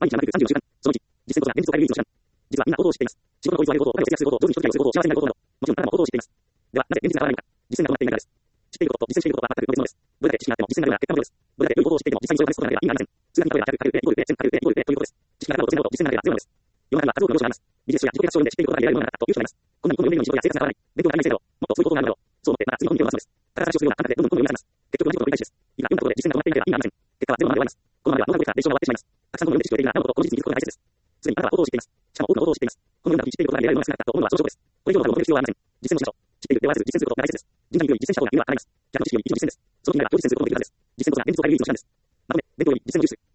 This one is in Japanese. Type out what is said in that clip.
毎日7時間、その1、実践とは現実を変える唯一の手段。実はみんな行動を知っています。仕事の効率を上げること、お金を節約すること、上手に人付き合いをすること、幸せになることなど、もちろんあなたも行動を知っています。では、なぜ現実が変わらないのか。実践が行っていないからです。知っていることと実践していることは全く別物です。どれだけ知識があっても実践があるのは結果のことです。どれだけ良い行動を知っていても実際にそれを試すことがなければ意味がありません。数学に例えば100、100、100、100、100、100、100、100ということです。知識があることと実践があること、実践がなければゼロです。世の中には数多くの業種があります。ビジネス書や自己啓発書を読んで知っていることが得られる世の中という人がいます。こんなにこの読めるように仕事や生活が変わらない。勉強が足りないせいだろう。もっとそういうことがあるだろう。そう思ってまた次の本に手を回すのです。ただ話をするような感覚でどんどん読み出します。結局同じことの繰り返しです。今読んだことで実践が止まっていなければ意味がありません。結果はゼロまで終わります。このままでは動画が練習が終わってしまいます。たくさん本を読んで知識を得ているが、なおのことこの事実に気づくことが大切です。すでにあなたは行動を知っています。しかも多くの行動を知っています。このような時知っていることが得られるような少なかったと思うのはその証拠です。これ以上のことを求める必要はありません。実践をしましょう。知っているではず実践することが大切です。人材より実践した方が意味は上がります。逆の知識より一度実践です。その意味は今日実践することの繰り返しです。実践こそが現実を変える唯一の手段です。まとめ、勉強より実践の重視。